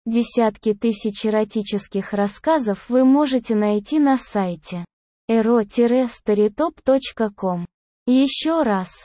Десятки тысяч эротических рассказов вы можете найти на сайте ero-storytop.com. Еще раз,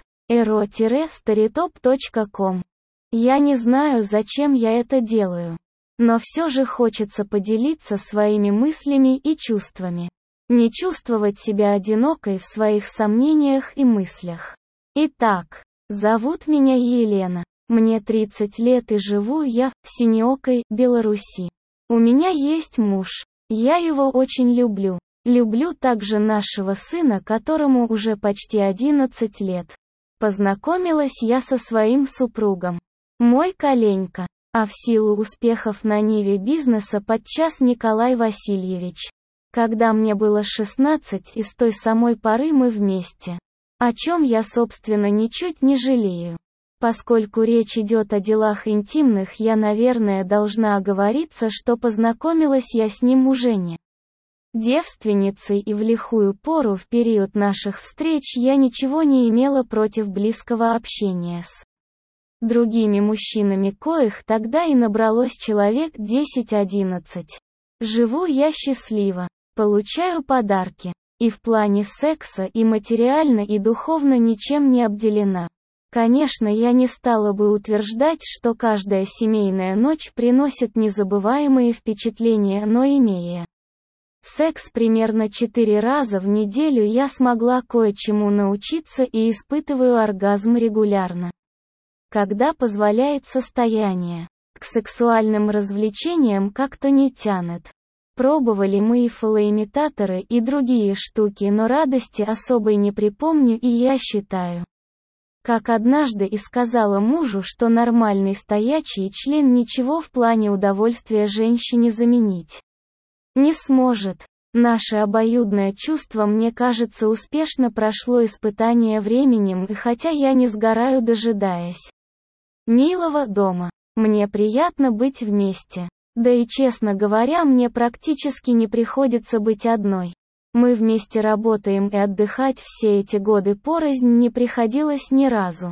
ero-storytop.com. Я не знаю, зачем я это делаю. Но все же хочется поделиться своими мыслями и чувствами. Не чувствовать себя одинокой в своих сомнениях и мыслях. Итак, зовут меня Елена. Мне 30 лет и живу я в Синеокой, Беларуси. У меня есть муж. Я его очень люблю. Люблю также нашего сына, которому уже почти 11 лет. Познакомилась я со своим супругом. Мой коленька. А в силу успехов на ниве бизнеса подчас Николай Васильевич. Когда мне было 16, и с той самой поры мы вместе. О чем я, собственно, ничуть не жалею. Поскольку речь идет о делах интимных, я, наверное, должна оговориться, что познакомилась я с ним уже не девственницей, и в лихую пору в период наших встреч я ничего не имела против близкого общения с другими мужчинами, коих тогда и набралось человек 10-11. Живу я счастливо, получаю подарки, и в плане секса, и материально, и духовно ничем не обделена. Конечно, я не стала бы утверждать, что каждая семейная ночь приносит незабываемые впечатления, но имея секс примерно 4 раза в неделю, я смогла кое-чему научиться и испытываю оргазм регулярно, когда позволяет состояние. К сексуальным развлечениям как-то не тянет. Пробовали мы и фалоимитаторы, и другие штуки, но радости особой не припомню, и я считаю, как однажды и сказала мужу, что нормальный стоячий член ничего в плане удовольствия женщине заменить не сможет. Наше обоюдное чувство, мне кажется, успешно прошло испытание временем, и хотя я не сгораю, дожидаясь милого дома, мне приятно быть вместе. Да и, честно говоря, мне практически не приходится быть одной. Мы вместе работаем, и отдыхать все эти годы порознь не приходилось ни разу.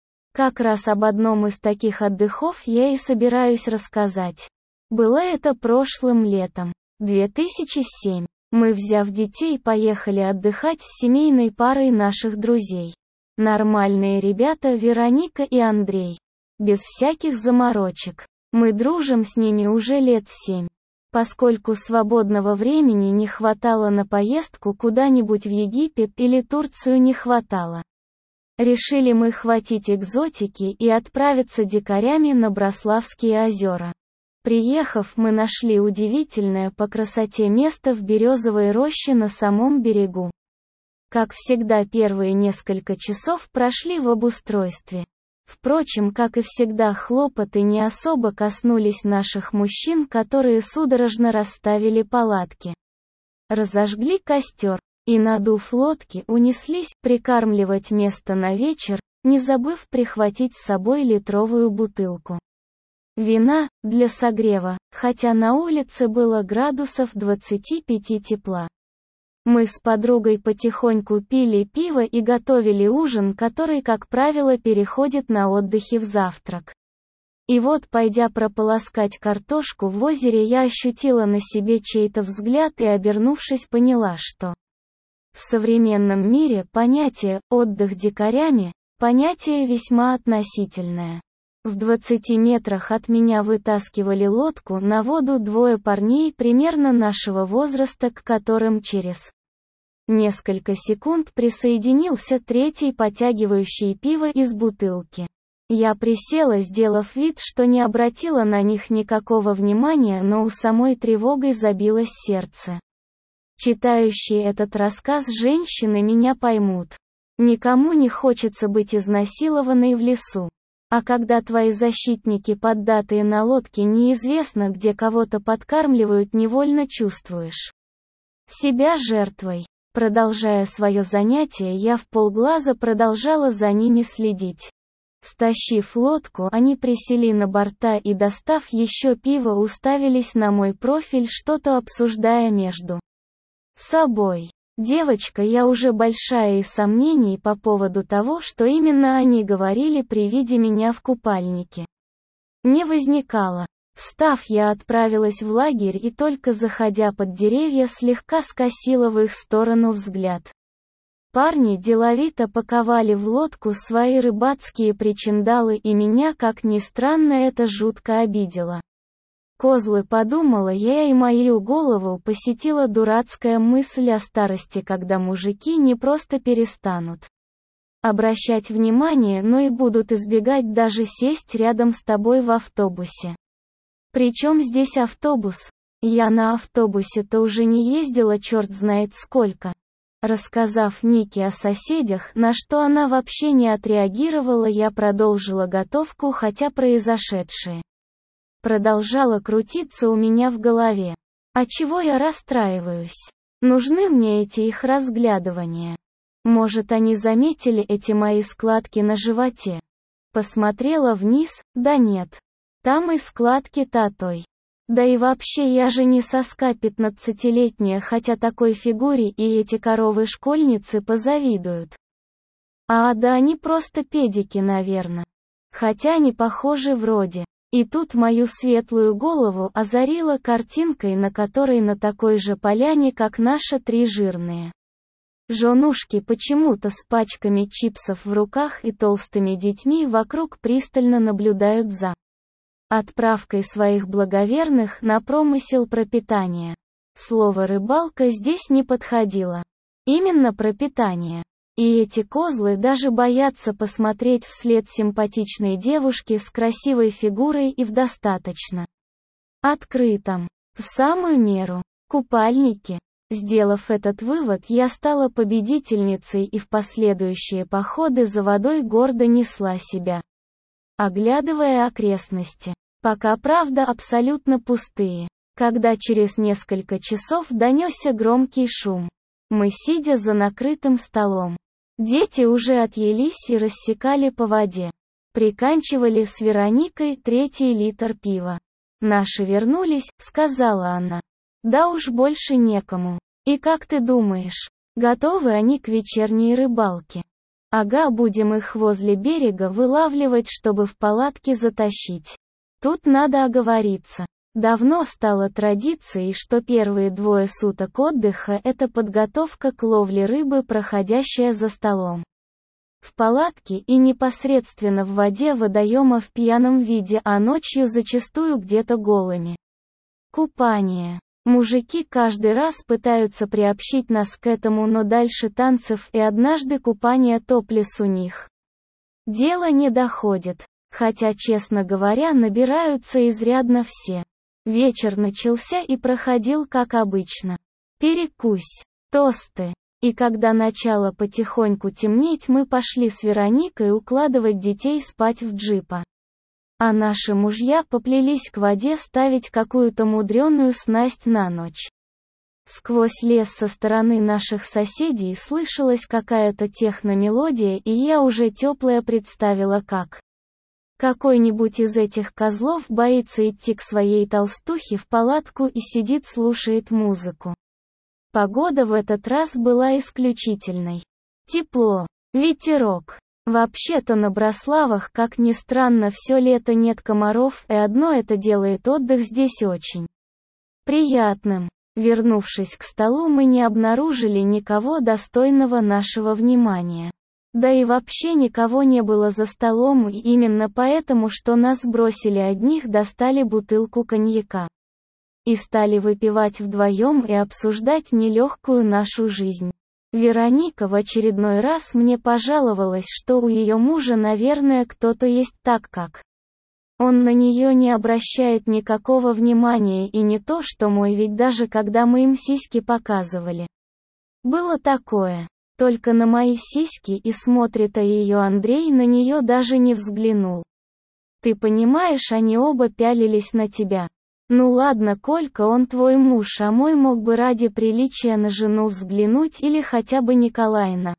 Как раз об одном из таких отдыхов я и собираюсь рассказать. Было это прошлым летом. 2007. Мы, взяв детей, поехали отдыхать с семейной парой наших друзей. Нормальные ребята, Вероника и Андрей. Без всяких заморочек. Мы дружим с ними уже лет 7. Поскольку свободного времени не хватало на поездку куда-нибудь в Египет или Турцию, не хватало. Решили мы хватить экзотики и отправиться дикарями на Брославские озера. Приехав, мы нашли удивительное по красоте место в березовой роще на самом берегу. Как всегда, первые несколько часов прошли в обустройстве. Впрочем, как и всегда, хлопоты не особо коснулись наших мужчин, которые судорожно расставили палатки, разожгли костер и, надув лодки, унеслись прикармливать место на вечер, не забыв прихватить с собой литровую бутылку вина для согрева, хотя на улице было градусов 25 тепла. Мы с подругой потихоньку пили пиво и готовили ужин, который, как правило, переходит на отдыхе в завтрак. И вот, пойдя прополоскать картошку в озере, я ощутила на себе чей-то взгляд и, обернувшись, поняла, что в современном мире понятие «отдых дикарями» — понятие весьма относительное. В 20 метрах от меня вытаскивали лодку на воду двое парней примерно нашего возраста, к которым через несколько секунд присоединился третий, потягивающий пиво из бутылки. Я присела, сделав вид, что не обратила на них никакого внимания, но у самой тревогой забилось сердце. Читающие этот рассказ женщины меня поймут. Никому не хочется быть изнасилованной в лесу. А когда твои защитники, поддатые на лодке, неизвестно где кого-то подкармливают, невольно чувствуешь себя жертвой. Продолжая свое занятие, я вполглаза продолжала за ними следить. Стащив лодку, они присели на борта и, достав еще пиво, уставились на мой профиль, что-то обсуждая между собой. Девочка я уже большая, и сомнений по поводу того, что именно они говорили при виде меня в купальнике, не возникало. Встав, я отправилась в лагерь и только заходя под деревья слегка скосила в их сторону взгляд. Парни деловито паковали в лодку свои рыбацкие причиндалы, и меня, как ни странно, это жутко обидело. Козлы, подумала я, и мою голову посетила дурацкая мысль о старости, когда мужики не просто перестанут обращать внимание, но и будут избегать даже сесть рядом с тобой в автобусе. Причем здесь автобус? Я на автобусе-то уже не ездила черт знает сколько. Рассказав Нике о соседях, на что она вообще не отреагировала, я продолжила готовку, хотя произошедшее продолжало крутиться у меня в голове. А чего я расстраиваюсь? Нужны мне эти их разглядывания? Может, они заметили эти мои складки на животе? Посмотрела вниз, да нет. Там и складки татой. Да и вообще, я же не соска 15-летняя, хотя такой фигуре и эти коровы-школьницы позавидуют. Да они просто педики, наверное. Хотя они похожи вроде. И тут мою светлую голову озарила картинкой, на которой на такой же поляне, как наши три жирные женушки почему-то с пачками чипсов в руках и толстыми детьми вокруг пристально наблюдают за отправкой своих благоверных на промысел пропитания. Слово «рыбалка» здесь не подходило. Именно пропитание. И эти козлы даже боятся посмотреть вслед симпатичной девушке с красивой фигурой и в достаточно открытом, в самую меру, купальнике. Сделав этот вывод, я стала победительницей и в последующие походы за водой гордо несла себя, оглядывая окрестности. Пока, правда, абсолютно пустые. Когда через несколько часов донесся громкий шум. Мы, сидя за накрытым столом. Дети уже отъелись и рассекали по воде. Приканчивали с Вероникой 3-й литр пива. «Наши вернулись», — сказала она. «Да уж больше некому. И как ты думаешь, готовы они к вечерней рыбалке?» «Ага, будем их возле берега вылавливать, чтобы в палатки затащить. Тут надо оговориться. Давно стало традицией, что первые 2 суток отдыха — это подготовка к ловле рыбы, проходящая за столом. В палатке и непосредственно в воде водоема в пьяном виде, а ночью зачастую где-то голыми. Купание. Мужики каждый раз пытаются приобщить нас к этому, но дальше танцев и однажды купания топлес у них дело не доходит. Хотя, честно говоря, набираются изрядно все. Вечер начался и проходил как обычно. Перекусь, тосты. И когда начало потихоньку темнеть, мы пошли с Вероникой укладывать детей спать в джипа. А наши мужья поплелись к воде ставить какую-то мудреную снасть на ночь. Сквозь лес со стороны наших соседей слышалась какая-то техно-мелодия, и я уже теплая представила, как какой-нибудь из этих козлов боится идти к своей толстухе в палатку и сидит, слушает музыку. Погода в этот раз была исключительной. Тепло, ветерок. Вообще-то на Браславах, как ни странно, все лето нет комаров, и одно это делает отдых здесь очень приятным. Вернувшись к столу, мы не обнаружили никого достойного нашего внимания. Да и вообще никого не было за столом, и именно поэтому, что нас бросили одних, достали бутылку коньяка. И стали выпивать вдвоем и обсуждать нелегкую нашу жизнь. Вероника в очередной раз мне пожаловалась, что у ее мужа, наверное, кто-то есть, так как он на нее не обращает никакого внимания, и не то что мой, ведь даже когда мы им сиськи показывали, было такое. Только на мои сиськи, и смотрит, а ее Андрей на нее даже не взглянул. Ты понимаешь, они оба пялились на тебя. Ну ладно, Колька, он твой муж, а мой мог бы ради приличия на жену взглянуть, или хотя бы Николайна.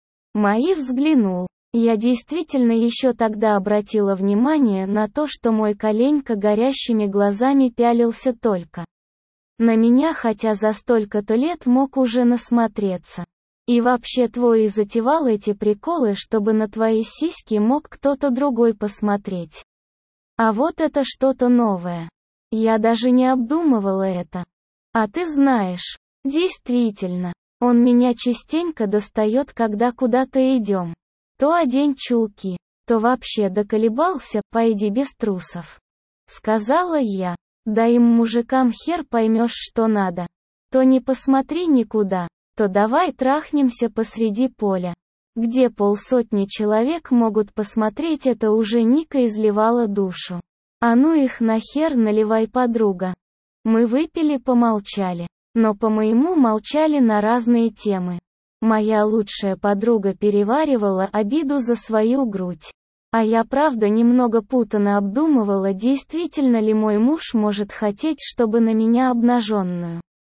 Мои взглянул. Я действительно еще тогда обратила внимание на то, что мой коленька горящими глазами пялился только на меня, хотя за столько-то лет мог уже насмотреться. И вообще, твой и затевал эти приколы, чтобы на твои сиськи мог кто-то другой посмотреть. А вот это что-то новое. Я даже не обдумывала это. А ты знаешь, действительно, он меня частенько достает, когда куда-то идем. То одень чулки, то вообще доколебался, пойди без трусов. Сказала я, да им мужикам хер поймешь, что надо. То не посмотри никуда, то давай трахнемся посреди поля. Где 50 человек могут посмотреть, это уже Ника изливала душу. А ну их нахер, наливай, подруга. Мы выпили, помолчали. Но по-моему молчали на разные темы. Моя лучшая подруга переваривала обиду за свою грудь. А я правда немного путанно обдумывала, действительно ли мой муж может хотеть, чтобы на меня обнаженную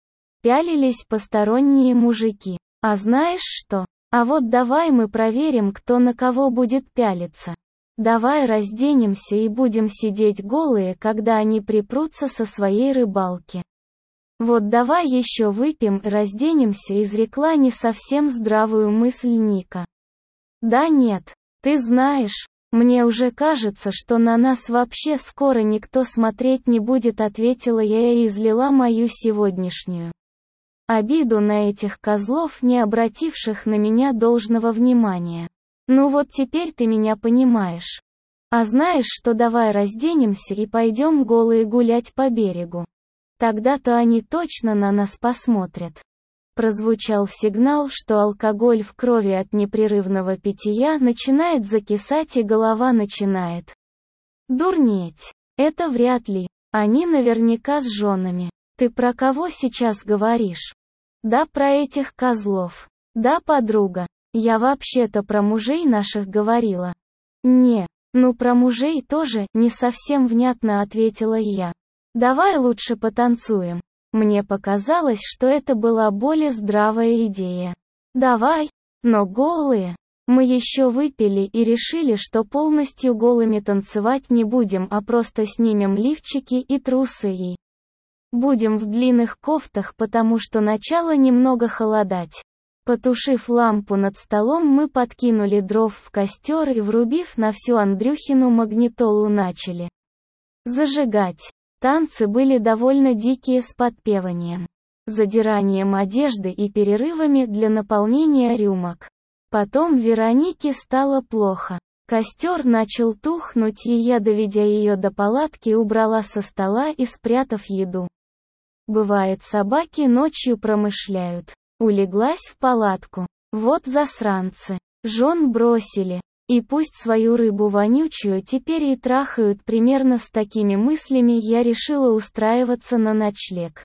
пялились посторонние мужики. А знаешь что? А вот давай мы проверим, кто на кого будет пялиться. Давай разденемся и будем сидеть голые, когда они припрутся со своей рыбалки. Вот давай еще выпьем и разденемся, изрекла не совсем здравую мысль Ника. Да нет, ты знаешь, мне уже кажется, что на нас вообще скоро никто смотреть не будет, ответила я и излила мою сегодняшнюю обиду на этих козлов, не обративших на меня должного внимания. Ну вот теперь ты меня понимаешь. А знаешь что, давай разденемся и пойдем голые гулять по берегу. Тогда-то они точно на нас посмотрят. Прозвучал сигнал, что алкоголь в крови от непрерывного питья начинает закисать и голова начинает дурнеть. Это вряд ли. Они наверняка с женами. Ты про кого сейчас говоришь? Да, про этих козлов. Да, подруга. Я вообще-то про мужей наших говорила. Не, ну про мужей тоже, не совсем внятно ответила я. Давай лучше потанцуем. Мне показалось, что это была более здравая идея. Давай, но голые. Мы еще выпили и решили, что полностью голыми танцевать не будем, а просто снимем лифчики и трусы и будем в длинных кофтах, потому что начало немного холодать. Потушив лампу над столом, мы подкинули дров в костер и, врубив на всю Андрюхину магнитолу, начали зажигать. Танцы были довольно дикие, с подпеванием, задиранием одежды и перерывами для наполнения рюмок. Потом Веронике стало плохо. Костер начал тухнуть, и я, доведя ее до палатки, убрала со стола и спрятав еду. Бывает, собаки ночью промышляют. Улеглась в палатку. Вот засранцы. Жен бросили. И пусть свою рыбу вонючую теперь и трахают. Примерно с такими мыслями я решила устраиваться на ночлег.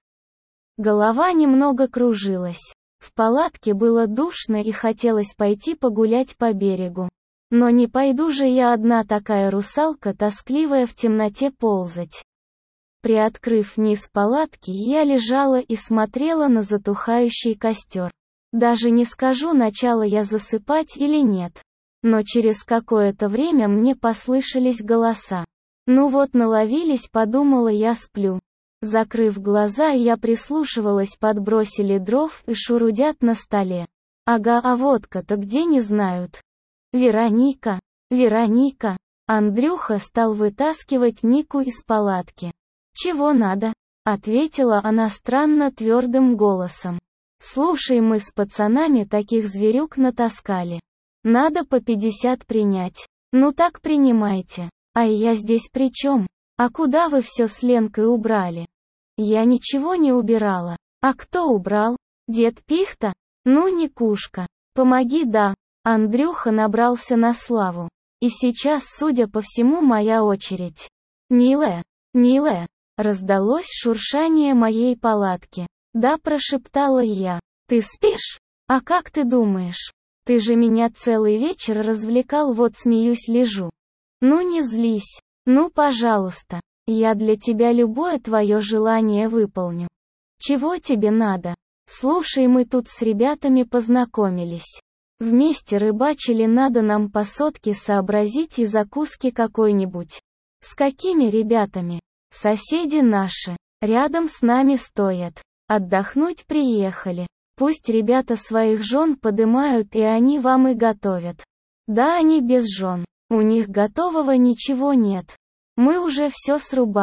Голова немного кружилась. В палатке было душно и хотелось пойти погулять по берегу. Но не пойду же я одна, такая русалка, тоскливая в темноте ползать. Приоткрыв низ палатки, я лежала и смотрела на затухающий костер. Даже не скажу, начала я засыпать или нет. Но через какое-то время мне послышались голоса. Ну вот наловились, подумала я, сплю. Закрыв глаза, я прислушивалась, подбросили дров и шурудят на столе. Ага, а водка-то где, не знают. Вероника, Вероника. Андрюха стал вытаскивать Нику из палатки. «Чего надо?» — ответила она странно твердым голосом. «Слушай, мы с пацанами таких зверюк натаскали. Надо по 50 принять. Ну так принимайте. А я здесь при чем? А куда вы все с Ленкой убрали?» «Я ничего не убирала. А кто убрал? Дед Пихта? Ну, Никушка, помоги, да». Андрюха набрался на славу. И сейчас, судя по всему, моя очередь. «Милая, милая». Раздалось шуршание моей палатки. «Да», прошептала я. «Ты спишь? А как ты думаешь? Ты же меня целый вечер развлекал, вот смеюсь, лежу. Ну не злись. Ну пожалуйста. Я для тебя любое твое желание выполню. Чего тебе надо? Слушай, мы тут с ребятами познакомились. Вместе рыбачили, надо нам по сотке сообразить и закуски какой-нибудь». «С какими ребятами?» «Соседи наши. Рядом с нами стоят. Отдохнуть приехали. Пусть ребята своих жен подымают, и они вам и готовят». «Да, они без жен. У них готового ничего нет. Мы уже все срубали.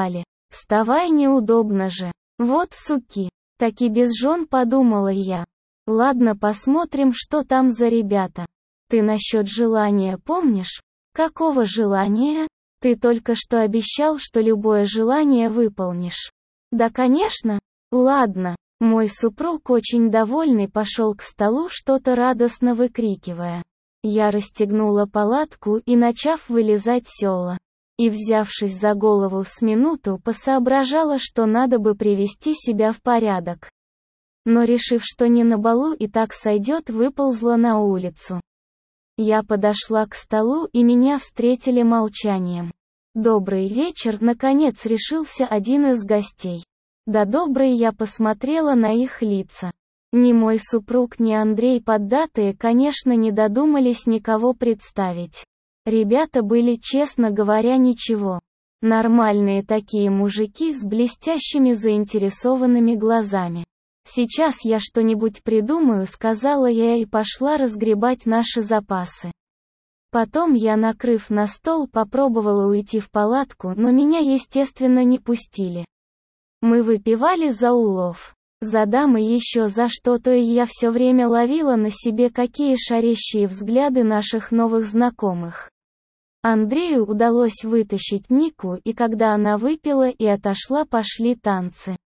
Вставай, неудобно же. Вот суки. Таки без жен, подумала я. Ладно, посмотрим, что там за ребята. Ты насчет желания помнишь? Какого желания? Ты только что обещал, что любое желание выполнишь. Да, конечно. Ладно. Мой супруг, очень довольный, пошел к столу, что-то радостно выкрикивая. Я расстегнула палатку и, начав вылезать сёла, и, взявшись за голову, с минуту посоображала, что надо бы привести себя в порядок. Но, решив, что не на балу и так сойдет, выползла на улицу. Я подошла к столу, и меня встретили молчанием. «Добрый вечер», наконец решился один из гостей. Да добрый, я посмотрела на их лица. Ни мой супруг, ни Андрей поддатые, конечно, не додумались никого представить. Ребята были, честно говоря, ничего. Нормальные такие мужики с блестящими заинтересованными глазами. «Сейчас я что-нибудь придумаю», сказала я и пошла разгребать наши запасы. Потом я, накрыв на стол, попробовала уйти в палатку, но меня, естественно, не пустили. Мы выпивали за улов. За дамы, еще за что-то, и я все время ловила на себе какие шарящие взгляды наших новых знакомых. Андрею удалось вытащить Нику, и когда она выпила и отошла, пошли танцы.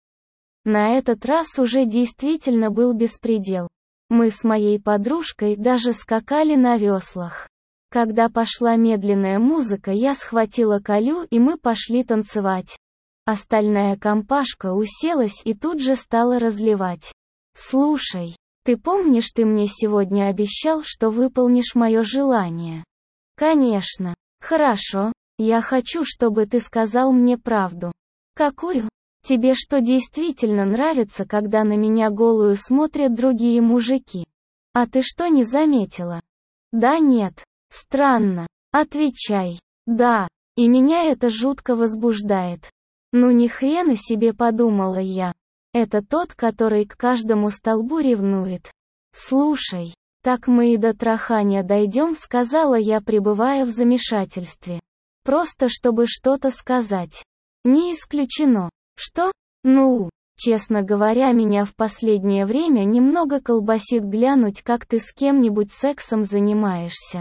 На этот раз уже действительно был беспредел. Мы с моей подружкой даже скакали на веслах. Когда пошла медленная музыка, я схватила Колю, и мы пошли танцевать. Остальная компашка уселась и тут же стала разливать. «Слушай, ты помнишь, ты мне сегодня обещал, что выполнишь мое желание?» «Конечно. Хорошо. Я хочу, чтобы ты сказал мне правду». «Какую? Тебе что, действительно нравится, когда на меня голую смотрят другие мужики? А ты что, не заметила?» «Да нет. Странно. Отвечай». «Да. И меня это жутко возбуждает». «Ну ни хрена себе», подумала я. Это тот, который к каждому столбу ревнует. «Слушай, так мы и до трахания дойдем», сказала я, пребывая в замешательстве. Просто чтобы что-то сказать. Не исключено. Что? Ну, честно говоря, меня в последнее время немного колбасит глянуть, как ты с кем-нибудь сексом занимаешься.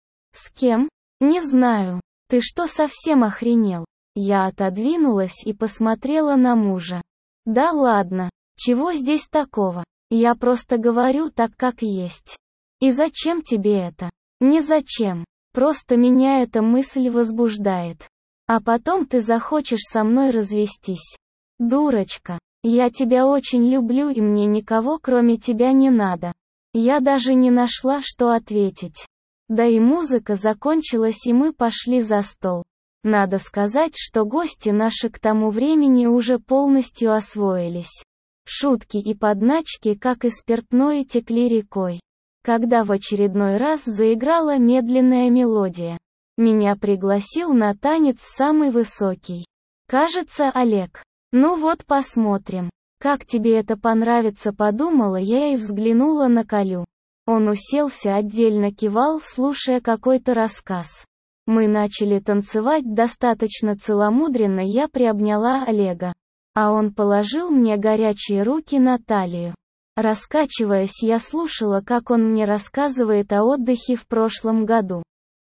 С кем? Не знаю. Ты что, совсем охренел? Я отодвинулась и посмотрела на мужа. Да ладно, чего здесь такого? Я просто говорю так, как есть. И зачем тебе это? Не зачем. Просто меня эта мысль возбуждает. А потом ты захочешь со мной развестись. Дурочка, я тебя очень люблю, и мне никого кроме тебя не надо. Я даже не нашла, что ответить. Да и музыка закончилась, и мы пошли за стол. Надо сказать, что гости наши к тому времени уже полностью освоились. Шутки и подначки, как и спиртное, текли рекой. Когда в очередной раз заиграла медленная мелодия, меня пригласил на танец самый высокий. Кажется, Олег. Ну вот посмотрим, как тебе это понравится, подумала я и взглянула на Колю. Он уселся, отдельно кивал, слушая какой-то рассказ. Мы начали танцевать достаточно целомудренно, я приобняла Олега, а он положил мне горячие руки на талию. Раскачиваясь, я слушала, как он мне рассказывает о отдыхе в прошлом году.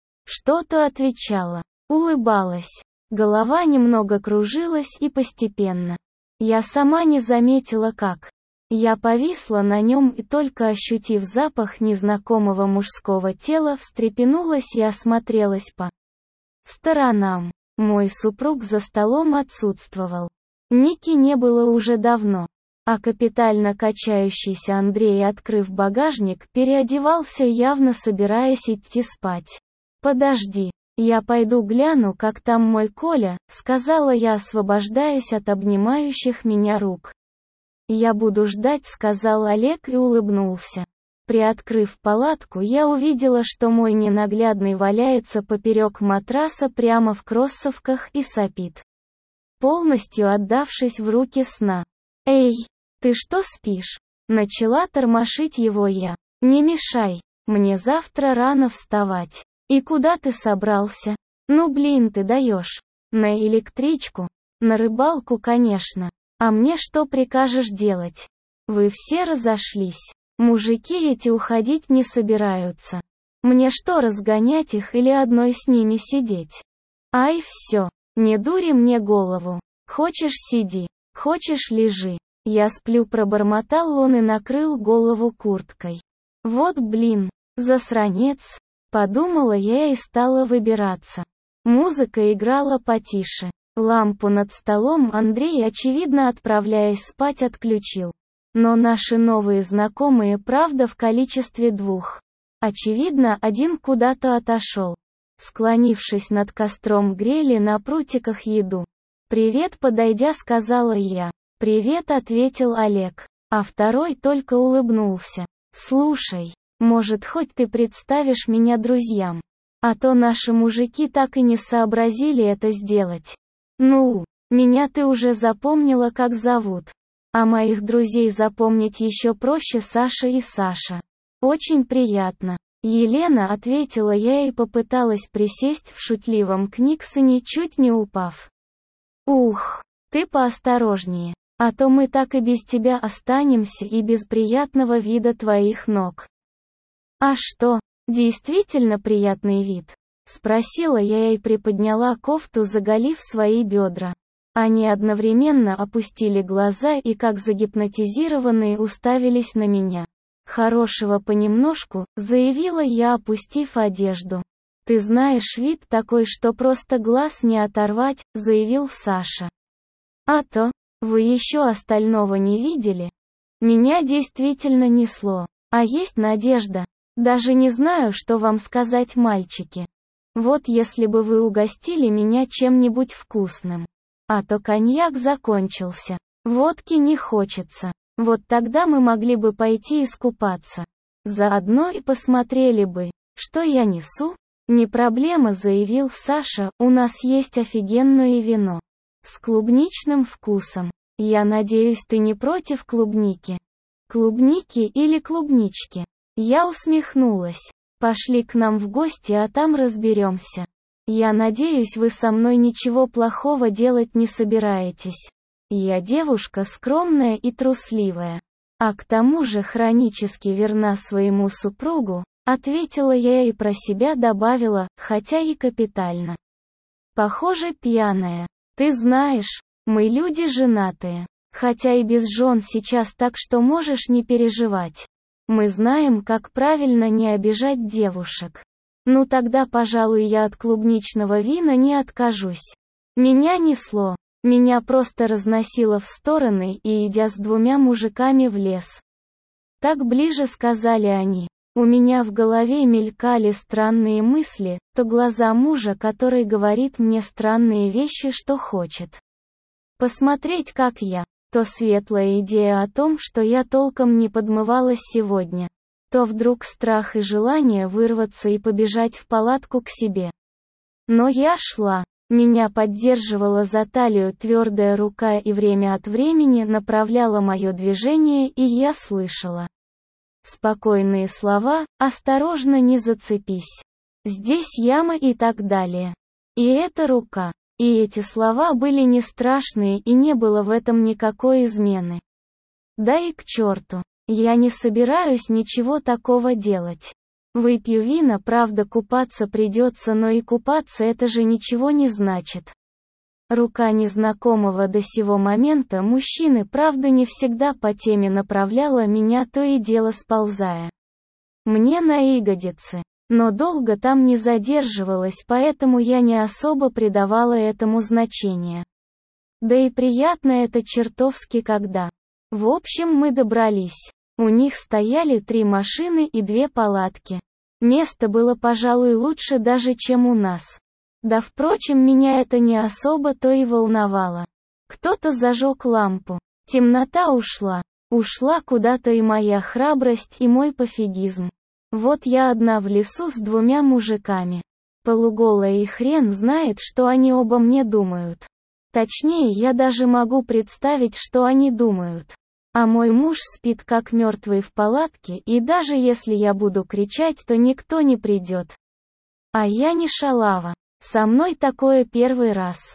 Что-то отвечала, улыбалась. Голова немного кружилась, и постепенно. Я сама не заметила как. Я повисла на нем и, только ощутив запах незнакомого мужского тела, встрепенулась и осмотрелась по сторонам. Мой супруг за столом отсутствовал. Ники не было уже давно. А капитально качающийся Андрей, открыв багажник, переодевался, явно собираясь идти спать. «Подожди, я пойду гляну, как там мой Коля», сказала я, освобождаясь от обнимающих меня рук. «Я буду ждать», сказал Олег и улыбнулся. Приоткрыв палатку, я увидела, что мой ненаглядный валяется поперек матраса прямо в кроссовках и сопит, полностью отдавшись в руки сна. «Эй, ты что, спишь?» Начала тормошить его я. «Не мешай, мне завтра рано вставать». «И куда ты собрался?» «Ну блин, ты даешь. На электричку». На рыбалку, конечно. А мне что прикажешь делать? Вы все разошлись. Мужики эти уходить не собираются. Мне что, разгонять их или одной с ними сидеть? Ай, все. Не дури мне голову. Хочешь сиди, хочешь лежи. Я сплю, пробормотал он и накрыл голову курткой. Вот блин, засранец. Подумала я и стала выбираться. Музыка играла потише. Лампу над столом Андрей, очевидно отправляясь спать, отключил. Но наши новые знакомые, правда, в количестве 2. Очевидно, один куда-то отошел. Склонившись над костром, грели на прутиках еду. «Привет», подойдя, сказала я. «Привет», ответил Олег. А второй только улыбнулся. «Слушай, может, хоть ты представишь меня друзьям? А то наши мужики так и не сообразили это сделать. Ну, меня ты уже запомнила, как зовут. А моих друзей запомнить еще проще, Саша и Саша. Очень приятно». Елена, ответила я и попыталась присесть в шутливом книксоне, чуть не упав. «Ух, ты поосторожнее, а то мы так и без тебя останемся и без приятного вида твоих ног». «А что, действительно приятный вид?» — спросила я и приподняла кофту, заголив свои бедра. Они одновременно опустили глаза и, как загипнотизированные, уставились на меня. «Хорошего понемножку», — заявила я, опустив одежду. «Ты знаешь, вид такой, что просто глаз не оторвать», — заявил Саша. «А то, вы еще остального не видели?» Меня действительно несло. А есть надежда. Даже не знаю, что вам сказать, мальчики. Вот если бы вы угостили меня чем-нибудь вкусным. А то коньяк закончился. Водки не хочется. Вот тогда мы могли бы пойти искупаться. Заодно и посмотрели бы, что я несу. «Не проблема», — заявил Саша, — «у нас есть офигенное вино. С клубничным вкусом. Я надеюсь, ты не против клубники?» «Клубники или клубнички?» Я усмехнулась. «Пошли к нам в гости, а там разберемся. Я надеюсь, вы со мной ничего плохого делать не собираетесь. Я девушка скромная и трусливая. А к тому же хронически верна своему супругу», — ответила я и про себя добавила, хотя и капитально. «Похоже, пьяная. Ты знаешь, мы люди женатые. Хотя и без жен сейчас, так что можешь не переживать. Мы знаем, как правильно не обижать девушек. Ну тогда, пожалуй, я от клубничного вина не откажусь». Меня несло. Меня просто разносило в стороны, и, идя с 2 мужиками в лес. «Так ближе», — сказали они. У меня в голове мелькали странные мысли, то глаза мужа, который говорит мне странные вещи, что хочет посмотреть, как я, то светлая идея о том, что я толком не подмывалась сегодня, то вдруг страх и желание вырваться и побежать в палатку к себе. Но я шла. Меня поддерживала за талию твердая рука и время от времени направляла мое движение, и я слышала спокойные слова: «Осторожно, не зацепись. Здесь яма» и так далее. И эта рука, и эти слова были не страшные, и не было в этом никакой измены. Да и к черту. Я не собираюсь ничего такого делать. Выпью вина, правда, купаться придется, но и купаться это же ничего не значит. Рука незнакомого до сего момента мужчины, правда, не всегда по теме направляла меня, то и дело сползая мне на ягодицы. Но долго там не задерживалась, поэтому я не особо придавала этому значения. Да и приятно это чертовски когда. В общем, мы добрались. У них стояли 3 машины и 2 палатки. Место было, пожалуй, лучше даже, чем у нас. Да, впрочем, меня это не особо то и волновало. Кто-то зажег лампу. Темнота ушла. Ушла куда-то и моя храбрость, и мой пофигизм. Вот я одна в лесу с 2 мужиками. Полуголая, и хрен знает, что они обо мне думают. Точнее, я даже могу представить, что они думают. А мой муж спит как мертвый в палатке, и даже если я буду кричать, то никто не придет. А я не шалава. Со мной такое первый раз.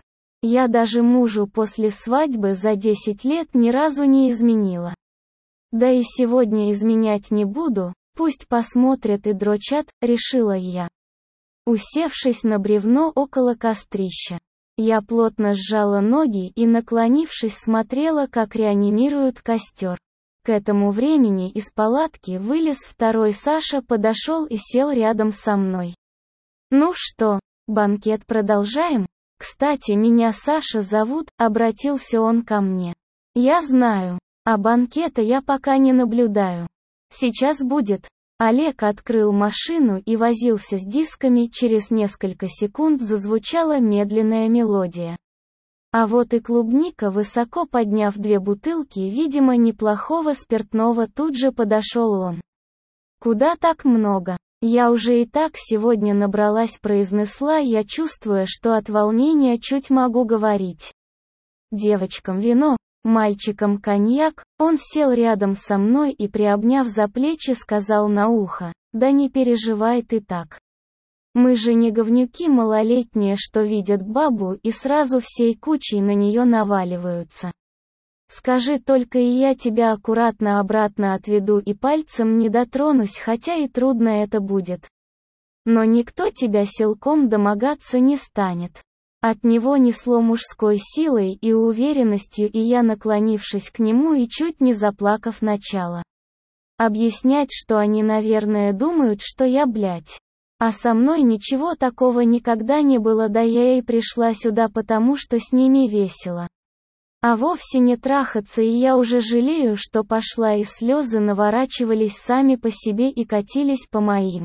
Я даже мужу после свадьбы за 10 лет ни разу не изменила. Да и сегодня изменять не буду, пусть посмотрят и дрочат, решила я. Усевшись на бревно около кострища, я плотно сжала ноги и, наклонившись, смотрела, как реанимируют костер. К этому времени из палатки вылез второй Саша, подошел и сел рядом со мной. «Ну что, банкет продолжаем? Кстати, меня Саша зовут», — обратился он ко мне. «Я знаю, а банкета я пока не наблюдаю. Сейчас будет». Олег открыл машину и возился с дисками, через несколько секунд зазвучала медленная мелодия. А вот и клубника, высоко подняв 2 бутылки, видимо, неплохого спиртного, тут же подошел он. «Куда так много? Я уже и так сегодня набралась», — произнесла я, чувствуя, что от волнения чуть могу говорить. Девочкам вино, мальчикам коньяк. Он сел рядом со мной и, приобняв за плечи, сказал на ухо: «Да не переживай ты так. Мы же не говнюки малолетние, что видят бабу и сразу всей кучей на нее наваливаются. Скажи только, и я тебя аккуратно обратно отведу и пальцем не дотронусь, хотя и трудно это будет. Но никто тебя силком домогаться не станет». От него несло мужской силой и уверенностью, и я, наклонившись к нему и чуть не заплакав, начала объяснять, что они, наверное, думают, что я блядь. А со мной ничего такого никогда не было, да я и пришла сюда потому, что с ними весело. А вовсе не трахаться, и я уже жалею, что пошла, и слезы наворачивались сами по себе и катились по моим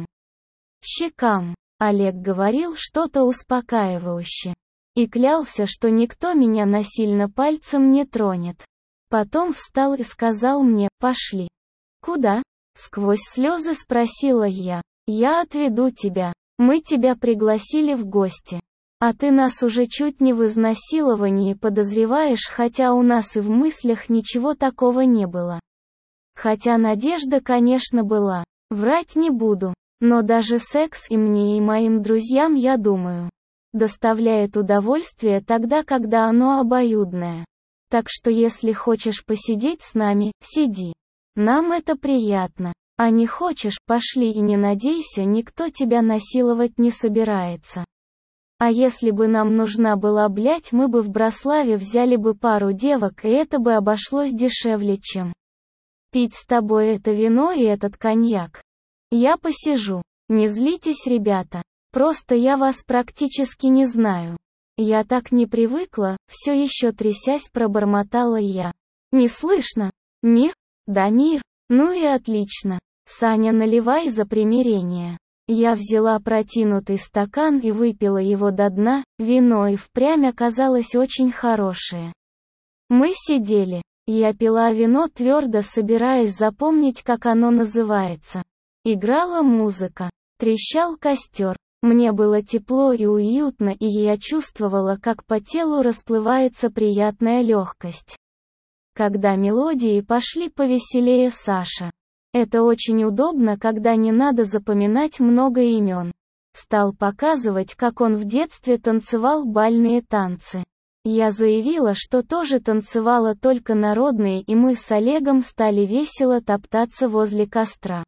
щекам. Олег говорил что-то успокаивающее. И клялся, что никто меня насильно пальцем не тронет. Потом встал и сказал мне: «Пошли». «Куда?» — сквозь слезы спросила я. «Я отведу тебя. Мы тебя пригласили в гости. А ты нас уже чуть не в изнасиловании подозреваешь, хотя у нас и в мыслях ничего такого не было. Хотя надежда, конечно, была. Врать не буду. Но даже секс и мне, и моим друзьям, я думаю, доставляет удовольствие тогда, когда оно обоюдное. Так что если хочешь посидеть с нами, сиди. Нам это приятно. А не хочешь, пошли, и не надейся, никто тебя насиловать не собирается. А если бы нам нужна была блядь, мы бы в Браславе взяли бы пару девок, и это бы обошлось дешевле, чем пить с тобой это вино и этот коньяк. Я посижу. Не злитесь, ребята. Просто я вас практически не знаю. Я так не привыкла», — все еще трясясь пробормотала я. «Не слышно? Мир? Да, мир. Ну и отлично. Саня, наливай за примирение». Я взяла протянутый стакан и выпила его до дна. Вино и впрямь оказалось очень хорошее. Мы сидели. Я пила вино, твердо собираясь запомнить, как оно называется. Играла музыка. Трещал костер. Мне было тепло и уютно, и я чувствовала, как по телу расплывается приятная легкость. Когда мелодии пошли повеселее, Саша. Это очень удобно, когда не надо запоминать много имен. Стал показывать, как он в детстве танцевал бальные танцы. Я заявила, что тоже танцевала, только народные, и мы с Олегом стали весело топтаться возле костра.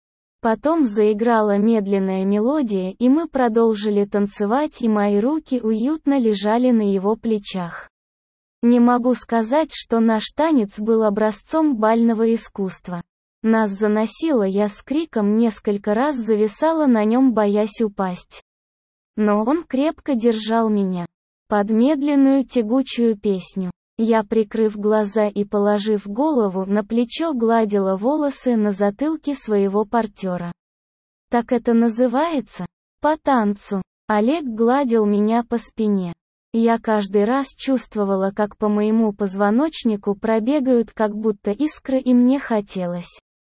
Потом заиграла медленная мелодия, и мы продолжили танцевать, и мои руки уютно лежали на его плечах. Не могу сказать, что наш танец был образцом бального искусства. Нас заносило, я с криком несколько раз зависала на нем, боясь упасть. Но он крепко держал меня. Под медленную тягучую песню. Я, прикрыв глаза и положив голову на плечо, гладила волосы на затылке своего партнера. Так это называется? По танцу. Олег гладил меня по спине. Я каждый раз чувствовала, как по моему позвоночнику пробегают как будто искры, и мне хотелось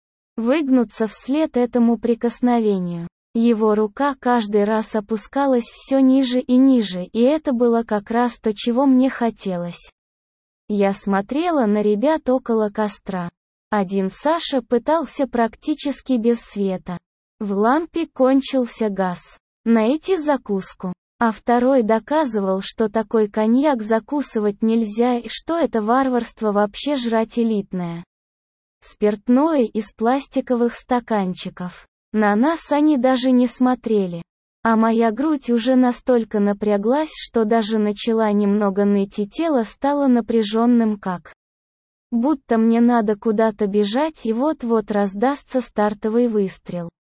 выгнуться вслед этому прикосновению. Его рука каждый раз опускалась все ниже и ниже, и это было как раз то, чего мне хотелось. Я смотрела на ребят около костра. Один Саша пытался практически без света. В лампе кончился газ. «Найти закуску». А второй доказывал, что такой коньяк закусывать нельзя и что это варварство вообще жрать элитное спиртное из пластиковых стаканчиков. На нас они даже не смотрели. А моя грудь уже настолько напряглась, что даже начала немного ныть, и тело стало напряженным, как будто мне надо куда-то бежать и вот-вот раздастся стартовый выстрел.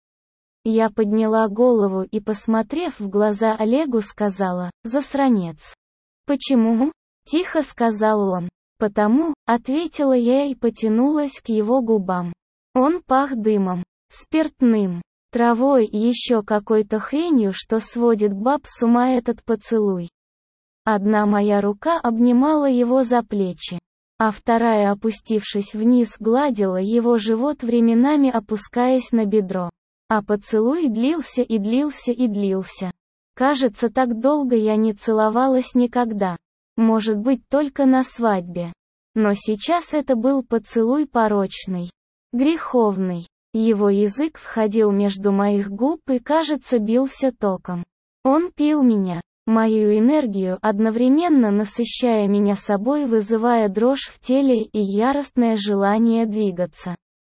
Я подняла голову и, посмотрев в глаза Олегу, сказала: «Засранец». «Почему?» — тихо сказал он. «Потому», — ответила я и потянулась к его губам. Он пах дымом, спиртным, травой и еще какой-то хренью, что сводит баб с ума этот поцелуй. Одна моя рука обнимала его за плечи, а вторая, опустившись вниз, гладила его живот, временами опускаясь на бедро. А поцелуй длился и длился и длился. Кажется, так долго я не целовалась никогда. Может быть, только на свадьбе. Но сейчас это был поцелуй порочный, греховный. Его язык входил между моих губ и, кажется, бился током. Он пил меня, мою энергию, одновременно насыщая меня собой, вызывая дрожь в теле и яростное желание двигаться.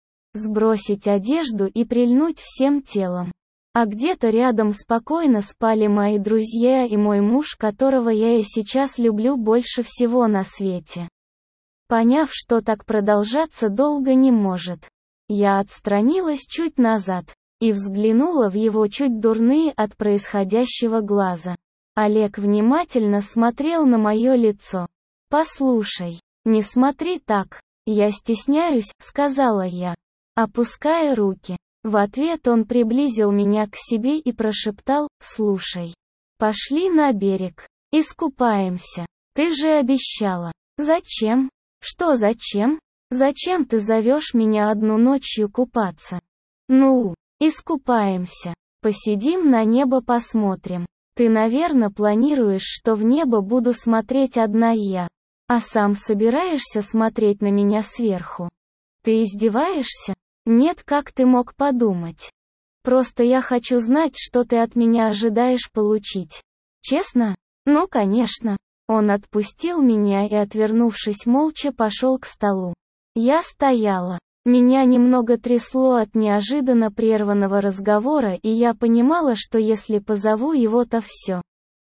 Сбросить одежду и прильнуть всем телом. А где-то рядом спокойно спали мои друзья и мой муж, которого я и сейчас люблю больше всего на свете. Поняв, что так продолжаться долго не может, я отстранилась чуть назад и взглянула в его чуть дурные от происходящего глаза. Олег внимательно смотрел на мое лицо. «Послушай, не смотри так, я стесняюсь», — сказала я, опуская руки. В ответ он приблизил меня к себе и прошептал: «Слушай, пошли на берег, искупаемся. Ты же обещала». «Зачем? Что зачем? Зачем ты зовешь меня одну ночью купаться?» «Ну, искупаемся. Посидим на небо, посмотрим. Ты, наверное, планируешь, что в небо буду смотреть одна я, а сам собираешься смотреть на меня сверху. Ты издеваешься? Нет, как ты мог подумать? Просто я хочу знать, что ты от меня ожидаешь получить. Честно? Ну, конечно». Он отпустил меня и, отвернувшись, молча пошел к столу. Я стояла. Меня немного трясло от неожиданно прерванного разговора, и я понимала, что если позову его, то все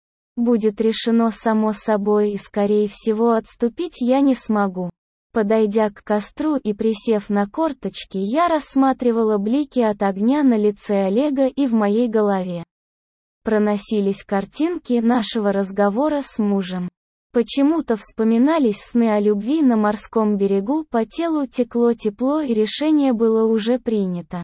будет решено само собой, и, скорее всего, отступить я не смогу. Подойдя к костру и присев на корточки, я рассматривала блики от огня на лице Олега, и в моей голове проносились картинки нашего разговора с мужем. Почему-то вспоминались сны о любви на морском берегу, по телу текло тепло, и решение было уже принято.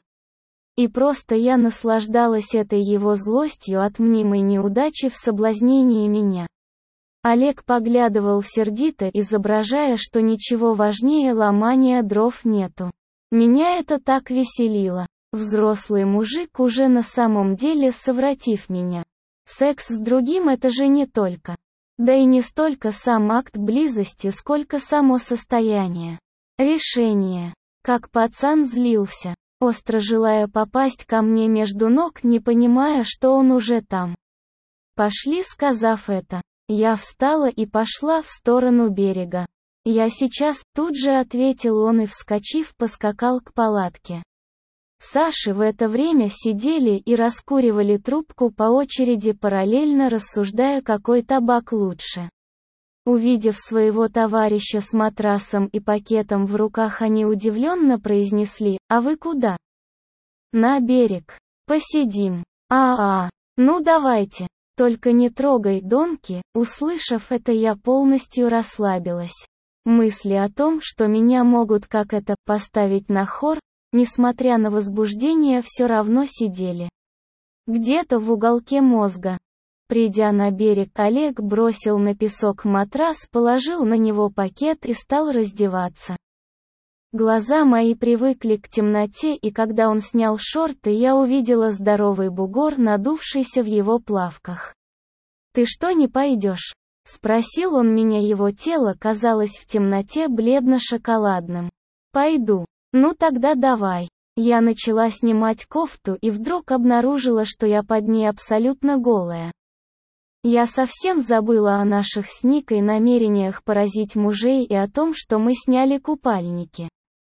И просто я наслаждалась этой его злостью от мнимой неудачи в соблазнении меня. Олег поглядывал сердито, изображая, что ничего важнее ломания дров нету. Меня это так веселило. Взрослый мужик, уже на самом деле совратив меня. Секс с другим — это же не только. Да и не столько сам акт близости, сколько само состояние. Решение. Как пацан злился, остро желая попасть ко мне между ног, не понимая, что он уже там. «Пошли», сказав это, я встала и пошла в сторону берега. «Я сейчас», тут же ответил он и, вскочив, поскакал к палатке. Саши в это время сидели и раскуривали трубку по очереди, параллельно рассуждая, какой табак лучше. Увидев своего товарища с матрасом и пакетом в руках, они удивленно произнесли: «А вы куда?» «На берег. Посидим». Ну давайте. Только не трогай донки». Услышав это, я полностью расслабилась. Мысли о том, что меня могут как это поставить на хор, несмотря на возбуждение, все равно сидели где-то в уголке мозга. Придя на берег, Олег бросил на песок матрас, положил на него пакет и стал раздеваться. Глаза мои привыкли к темноте, и когда он снял шорты, я увидела здоровый бугор, надувшийся в его плавках. «Ты что, не пойдешь?» — спросил он меня. Его тело казалось в темноте бледно-шоколадным. «Пойду». «Ну тогда давай». Я начала снимать кофту и вдруг обнаружила, что я под ней абсолютно голая. Я совсем забыла о наших с Никой намерениях поразить мужей и о том, что мы сняли купальники.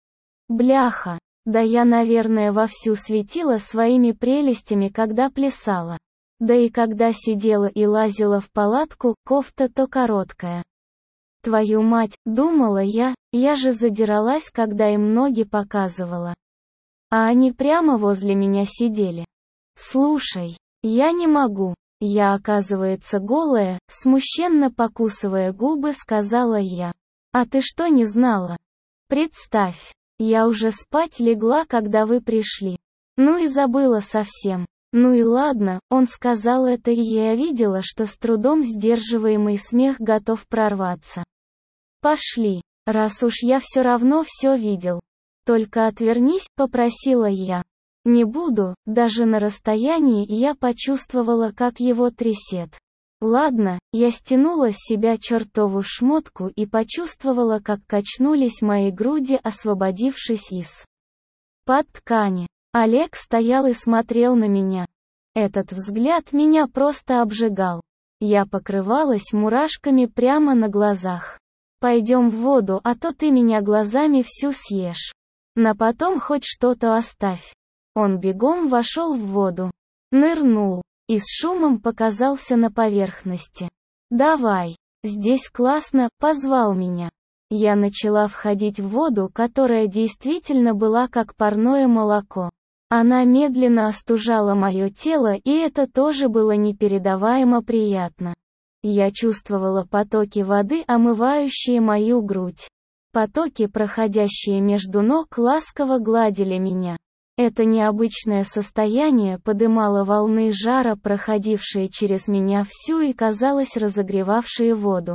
Бляха, да я, наверное, вовсю светила своими прелестями, когда плясала. Да и когда сидела и лазила в палатку, кофта-то короткая. Твою мать, думала я же задиралась, когда им ноги показывала. А они прямо возле меня сидели. Слушай, я не могу. Я, оказывается, голая, смущенно покусывая губы, сказала я. А ты что, не знала? Представь, я уже спать легла, когда вы пришли. Ну и забыла совсем. Ну и ладно, он сказал это, и я видела, что с трудом сдерживаемый смех готов прорваться. Пошли, раз уж я все равно все видел. Только отвернись, попросила я. Не буду, даже на расстоянии я почувствовала, как его трясет. Ладно, я стянула с себя чертову шмотку и почувствовала, как качнулись мои груди, освободившись из-под ткани. Олег стоял и смотрел на меня. Этот взгляд меня просто обжигал. Я покрывалась мурашками прямо на глазах. Пойдем в воду, а то ты меня глазами всю съешь. На потом хоть что-то оставь. Он бегом вошел в воду. Нырнул. И с шумом показался на поверхности. «Давай, здесь классно», — позвал меня. Я начала входить в воду, которая действительно была как парное молоко. Она медленно остужала мое тело, и это тоже было непередаваемо приятно. Я чувствовала потоки воды, омывающие мою грудь. Потоки, проходящие между ног, ласково гладили меня. Это необычное состояние подымало волны жара, проходившие через меня всю и, казалось, разогревавшие воду.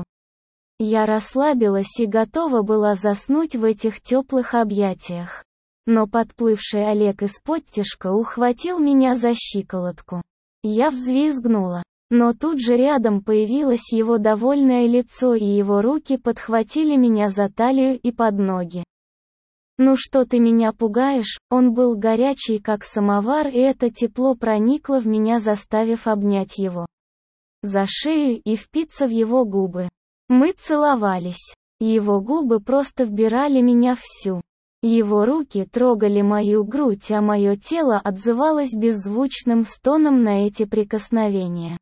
Я расслабилась и готова была заснуть в этих теплых объятиях. Но подплывший Олег исподтишка ухватил меня за щиколотку. Я взвизгнула. Но тут же рядом появилось его довольное лицо, и его руки подхватили меня за талию и под ноги. «Ну что ты меня пугаешь?» Он был горячий, как самовар, и это тепло проникло в меня, заставив обнять его за шею и впиться в его губы. Мы целовались. Его губы просто вбирали меня всю. Его руки трогали мою грудь, а мое тело отзывалось беззвучным стоном на эти прикосновения.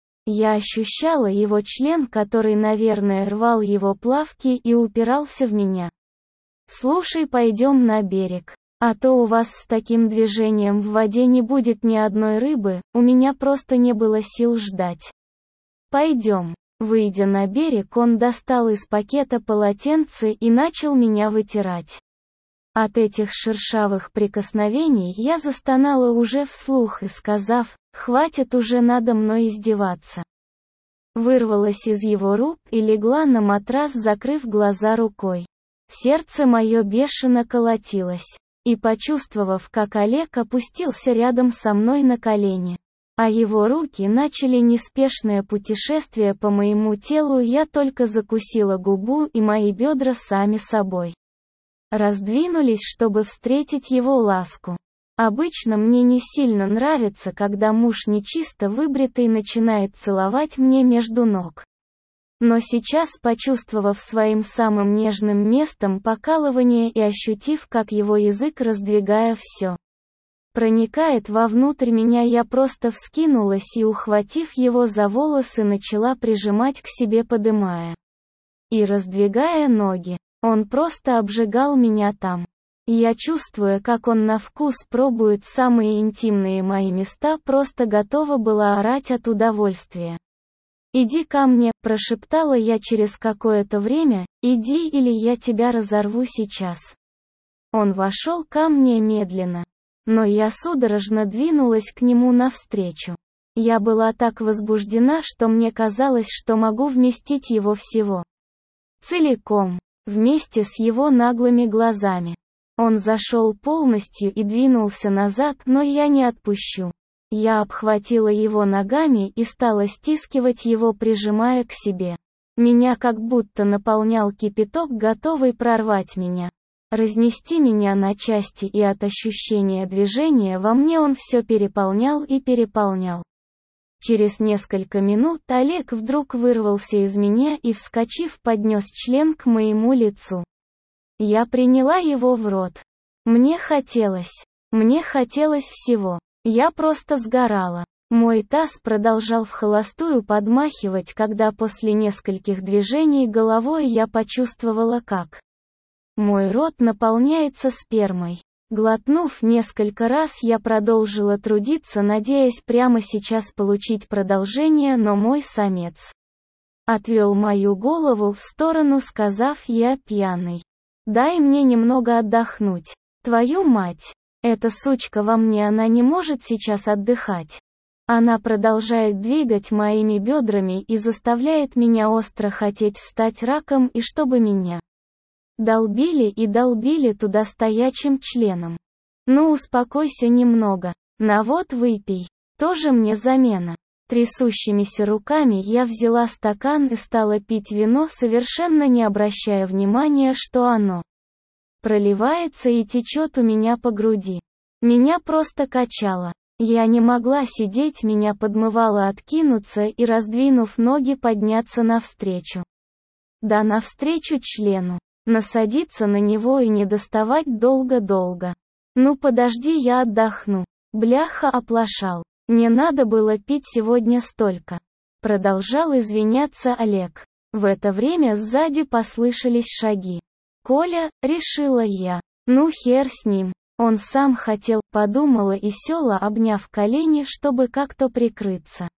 Я ощущала его член, который, наверное, рвал его плавки и упирался в меня. «Слушай, пойдем на берег. А то у вас с таким движением в воде не будет ни одной рыбы», у меня просто не было сил ждать. «Пойдем». Выйдя на берег, он достал из пакета полотенце и начал меня вытирать. От этих шершавых прикосновений я застонала уже вслух и, сказав: «Хватит уже надо мной издеваться», вырвалась из его рук и легла на матрас, закрыв глаза рукой. Сердце мое бешено колотилось. И, почувствовав, как Олег опустился рядом со мной на колени, а его руки начали неспешное путешествие по моему телу, я только закусила губу, и мои бедра сами собой раздвинулись, чтобы встретить его ласку. Обычно мне не сильно нравится, когда муж нечисто выбритый начинает целовать мне между ног. Но сейчас, почувствовав своим самым нежным местом покалывание и ощутив, как его язык, раздвигая все, проникает вовнутрь меня, я просто вскинулась и, ухватив его за волосы, начала прижимать к себе, подымая и раздвигая ноги. Он просто обжигал меня там. Я, чувствуя, как он на вкус пробует самые интимные мои места, просто готова была орать от удовольствия. «Иди ко мне», — прошептала я через какое-то время, «иди, или я тебя разорву сейчас». Он вошел ко мне медленно. Но я судорожно двинулась к нему навстречу. Я была так возбуждена, что мне казалось, что могу вместить его всего. Целиком, вместе с его наглыми глазами. Он зашел полностью и двинулся назад, но я не отпущу. Я обхватила его ногами и стала стискивать его, прижимая к себе. Меня как будто наполнял кипяток, готовый прорвать меня, разнести меня на части, и от ощущения движения во мне он все переполнял и переполнял. Через несколько минут Олег вдруг вырвался из меня и, вскочив, поднес член к моему лицу. Я приняла его в рот. Мне хотелось всего. Я просто сгорала. Мой таз продолжал вхолостую подмахивать, когда после нескольких движений головой я почувствовала, как мой рот наполняется спермой. Глотнув несколько раз, я продолжила трудиться, надеясь прямо сейчас получить продолжение, но мой самец отвел мою голову в сторону, сказав: «Я пьяный. Дай мне немного отдохнуть. Твою мать! Эта сучка во мне, она не может сейчас отдыхать. Она продолжает двигать моими бедрами и заставляет меня остро хотеть встать раком, и чтобы меня долбили и долбили туда стоячим членом. Ну успокойся немного. На вот выпей. Тоже мне замена». Трясущимися руками я взяла стакан и стала пить вино, совершенно не обращая внимания, что оно проливается и течет у меня по груди. Меня просто качало. Я не могла сидеть, меня подмывало откинуться и, раздвинув ноги, подняться навстречу. Да, навстречу члену. Насадиться на него и не доставать долго-долго. «Ну подожди, я отдохну. Бляха, оплошал. Не надо было пить сегодня столько». Продолжал извиняться Олег. В это время сзади послышались шаги. «Коля», — решила я. «Ну хер с ним. Он сам хотел», — подумала и села, обняв колени, чтобы как-то прикрыться.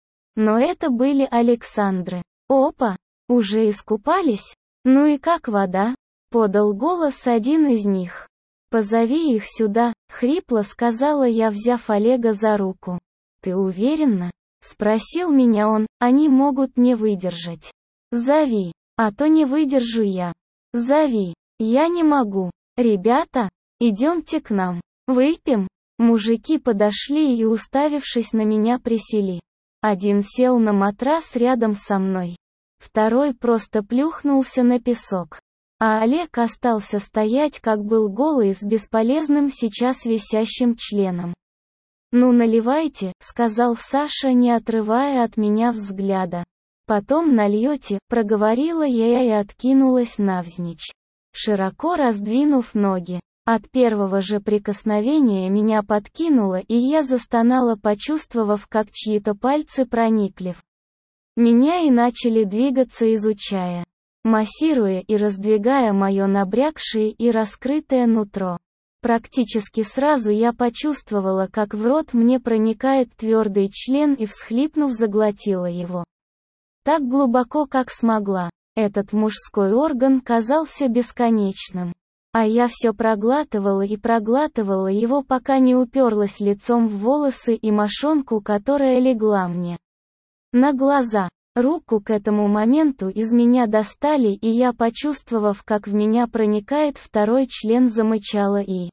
Но это были Александры. «Опа! Уже искупались? Ну и как вода?» — подал голос один из них. «Позови их сюда», — хрипло сказала я, взяв Олега за руку. «Ты уверена?» — спросил меня он. «Они могут не выдержать». «Зови, а то не выдержу я». «Зови». «Я не могу». «Ребята, идемте к нам. Выпьем». Мужики подошли и, уставившись на меня, присели. Один сел на матрас рядом со мной. Второй просто плюхнулся на песок. А Олег остался стоять, как был, голый, с бесполезным сейчас висящим членом. «Ну наливайте», — сказал Саша, не отрывая от меня взгляда. «Потом нальете», — проговорила я и откинулась навзничь, широко раздвинув ноги. От первого же прикосновения меня подкинуло, и я застонала, почувствовав, как чьи-то пальцы проникли в меня и начали двигаться, изучая, массируя и раздвигая мое набрякшее и раскрытое нутро. Практически сразу я почувствовала, как в рот мне проникает твердый член, и, всхлипнув, заглотила его. Так глубоко, как смогла. Этот мужской орган казался бесконечным. А я все проглатывала и проглатывала его, пока не уперлась лицом в волосы и мошонку, которая легла мне на глаза. Руку к этому моменту из меня достали, и я, почувствовав, как в меня проникает второй член, замычала и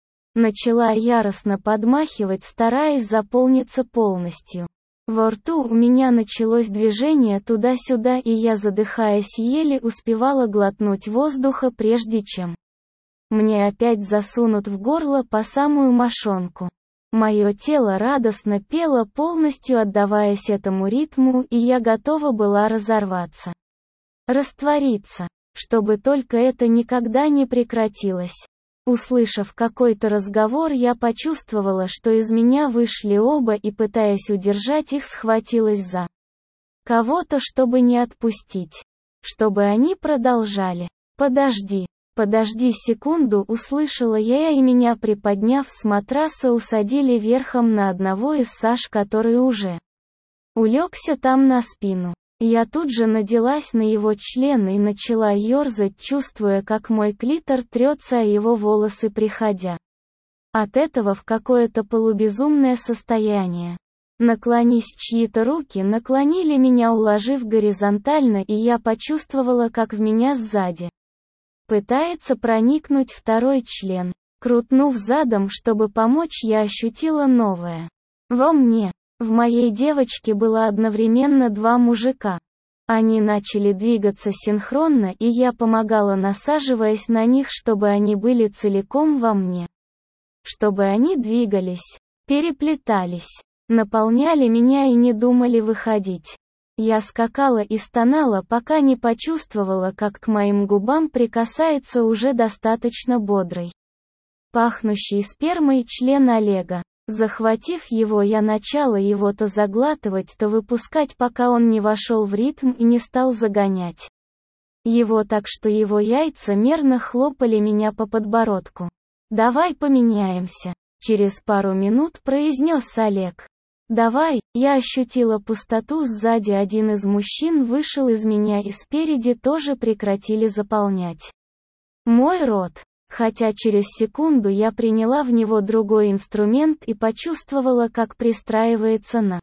начала яростно подмахивать, стараясь заполниться полностью. Во рту у меня началось движение туда-сюда, и я, задыхаясь, еле успевала глотнуть воздуха, прежде чем мне опять засунут в горло по самую мошонку. Мое тело радостно пело, полностью отдаваясь этому ритму, и я готова была разорваться, раствориться, чтобы только это никогда не прекратилось. Услышав какой-то разговор, я почувствовала, что из меня вышли оба, и, пытаясь удержать их, схватилась за кого-то, чтобы не отпустить. Чтобы они продолжали. «Подожди секунду», — услышала я, и меня, приподняв с матраса, усадили верхом на одного из Саш, который уже улегся там на спину. Я тут же надилась на его член и начала ерзать, чувствуя, как мой клитор трется о его волосы, приходя от этого в какое-то полубезумное состояние. Наклонись, чьи-то руки наклонили меня, уложив горизонтально, и я почувствовала, как в меня сзади пытается проникнуть второй член. Крутнув задом, чтобы помочь, я ощутила новое. Во мне, в моей девочке, было одновременно два мужика. Они начали двигаться синхронно, и я помогала, насаживаясь на них, чтобы они были целиком во мне. Чтобы они двигались, переплетались, наполняли меня и не думали выходить. Я скакала и стонала, пока не почувствовала, как к моим губам прикасается уже достаточно бодрый, пахнущий спермой член Олега. Захватив его, я начала его то заглатывать, то выпускать, пока он не вошел в ритм и не стал загонять его так, что его яйца мерно хлопали меня по подбородку. «Давай поменяемся», — через пару минут произнес Олег. «Давай». Я ощутила пустоту сзади, один из мужчин вышел из меня и спереди тоже прекратили заполнять мой рот. Хотя через секунду я приняла в него другой инструмент и почувствовала, как пристраивается на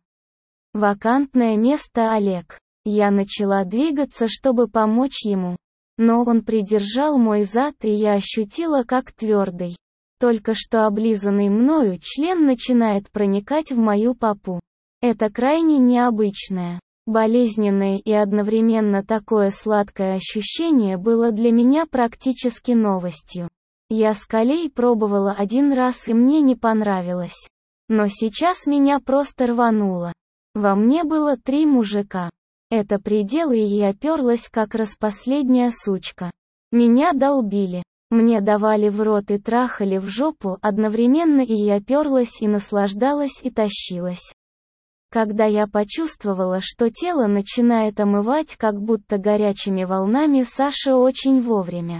вакантное место Олег. Я начала двигаться, чтобы помочь ему. Но он придержал мой зад, и я ощутила, как твердый, только что облизанный мною член начинает проникать в мою попу. Это крайне необычное, болезненное и одновременно такое сладкое ощущение было для меня практически новостью. Я скалей пробовала один раз, и мне не понравилось. Но сейчас меня просто рвануло. Во мне было 3 мужика. Это предел, и я оперлась как распоследняя сучка. Меня долбили. Мне давали в рот и трахали в жопу одновременно, и я оперлась и наслаждалась и тащилась. Когда я почувствовала, что тело начинает омывать как будто горячими волнами, Саша очень вовремя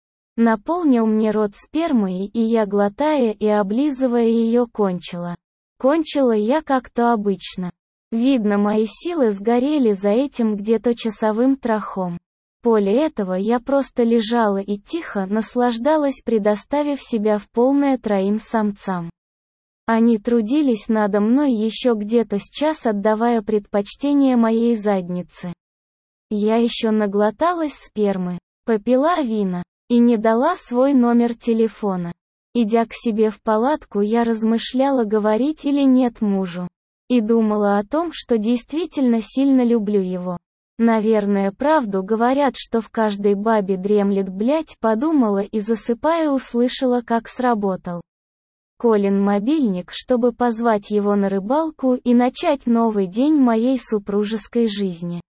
наполнил мне рот спермой, и я, глотая и облизывая ее, кончила. Кончила я как-то обычно. Видно, мои силы сгорели за этим где-то часовым трахом. После этого я просто лежала и тихо наслаждалась, предоставив себя в полное 3 самцам. Они трудились надо мной еще где-то с час, отдавая предпочтение моей заднице. Я еще наглоталась спермы, попила вина и не дала свой номер телефона. Идя к себе в палатку, я размышляла, говорить или нет мужу. И думала о том, что действительно сильно люблю его. Наверное, правду говорят, что в каждой бабе дремлет, блять, подумала и, засыпая, услышала, как сработал Колин мобильник, чтобы позвать его на рыбалку и начать новый день моей супружеской жизни.